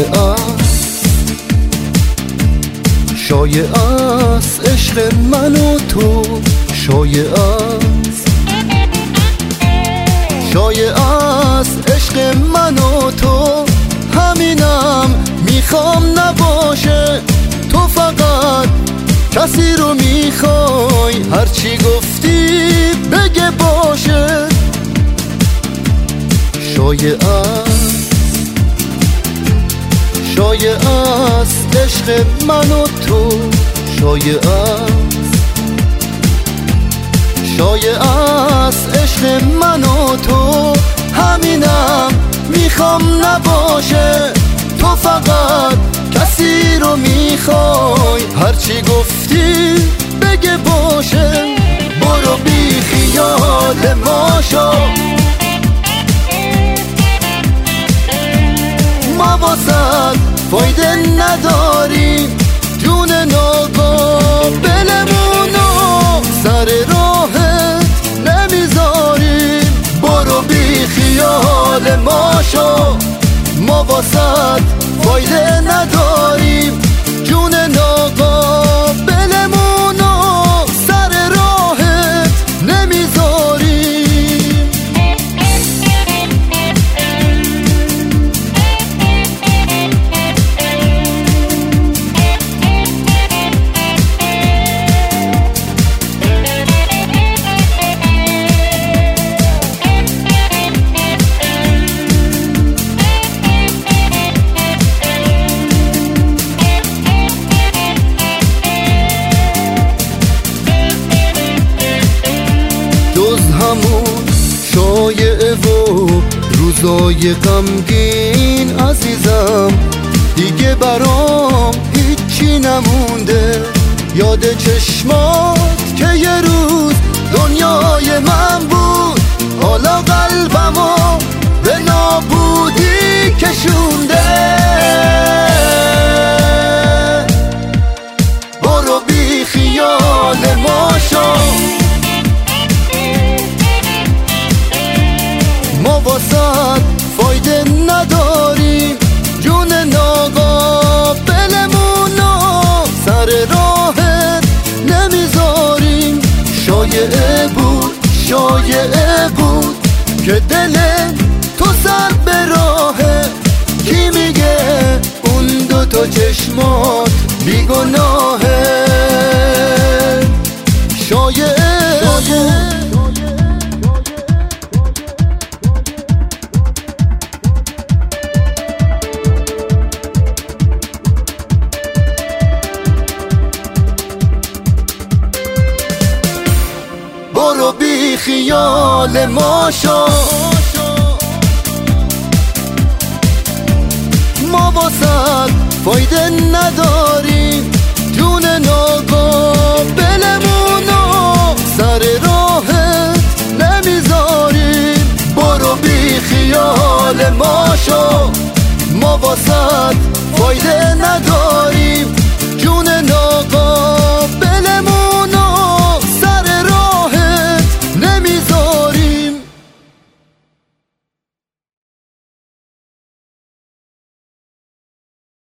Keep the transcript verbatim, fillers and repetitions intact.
است شایع است عشق من و تو، شایع است شایع است عشق من و تو. همینم میخوام نباشه، تو فقط کسی رو میخوای هرچی گفتی بگه باشه. شایع است شایع است عشق من و تو، شایع است شایع است عشق من و تو. همینم میخوام نباشه، تو فقط کسی رو میخوای هرچی گفتی بگه باشه. برو بی خیال ما شو، ما واسد فایده نداریم، جون ناقابلمونو سر راهت نمیذاریم. برو بی خیال ما شو، ما واسد فایده نداریم، جون ناقابلمونو سر راهت نمیذاریم. جز همون شایعه و روزای غمگین عزیزم، دیگه برام هیچی نمونده. یاد چشمات که یه روز دنیای من بود، حالا قلبمو به نابودی کشونده. برو بی خیال ما شو، ما واسد فایده نداریم، جون ناقابلمونو سر راهت نمیذاریم. شایعه بود شایعه بود که دل تو سر به راهه، کی میگه اون دو تا چشمات بیگناهه. شایعه بود برو بی خیال ما شو، ما واسد فایده نداریم، جون ناقابلمونو سر راهت نمیذاریم. برو بی خیال ما شو، ما واسد فایده نداریم،